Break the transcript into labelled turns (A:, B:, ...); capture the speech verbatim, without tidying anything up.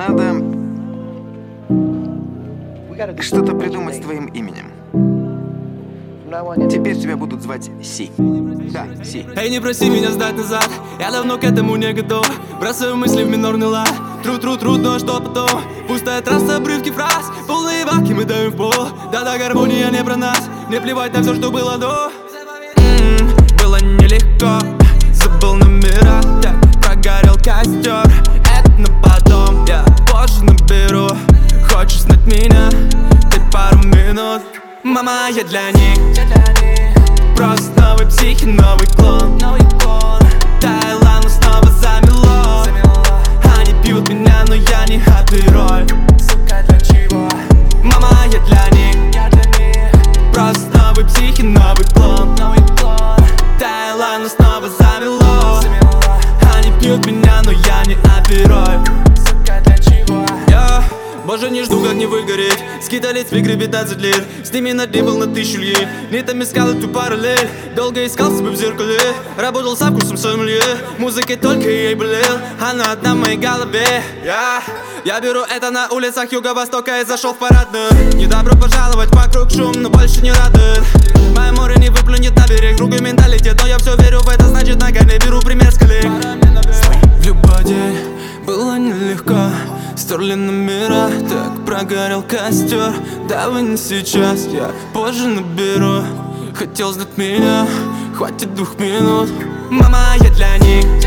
A: Надо что-то придумать с твоим именем. Теперь тебя будут звать Си. Да, Си.
B: Эй, не проси меня сдать назад, я давно к этому не готов. Бросаю мысли в минорный лад. Тру-тру, трудно, что потом. Пустая трасса, обрывки фраз, полные баки мы даем в пол. Да-да, гармония не про нас. Мне плевать на все, что было до. М-м, было нелегко, забыл номера, так прогорел костер. Это на потом, я позже наберу. Хочешь знать меня? Дай пару минут. Мама, я для них просто новый психи, новый клон. Таиланд снова замело. Они пьют меня, но я не хэппи-роль. Сука, для чего? Мама, я для них просто новый психи, новый клон. Таиланд снова замело. Они пьют меня, но я не хэппи-роль. Сука, для чего? Я, боже, не жду, как не выгореть. Скидали в игры пятнадцать лет. С ними на дне был на тысячу лье. Не там искал эту параллель. Долго искал себя в зеркале. Работал со вкусом сомелье. Музыкой только ей болел. Она одна в моей голове. Я, я беру это на улицах Юго-Востока и зашел в парадную. Не добро пожаловать, вокруг шум, но больше не радует. Мое море не выплюнет на берег. Другой менталитет, но я все верю в это. Значит, ногами беру пример с коллег. В любой день было нелегко. Стерли номера, так прогорел костер. Давай не сейчас, я позже наберу. Хотел знать меня, хватит двух минут. Мама, я для них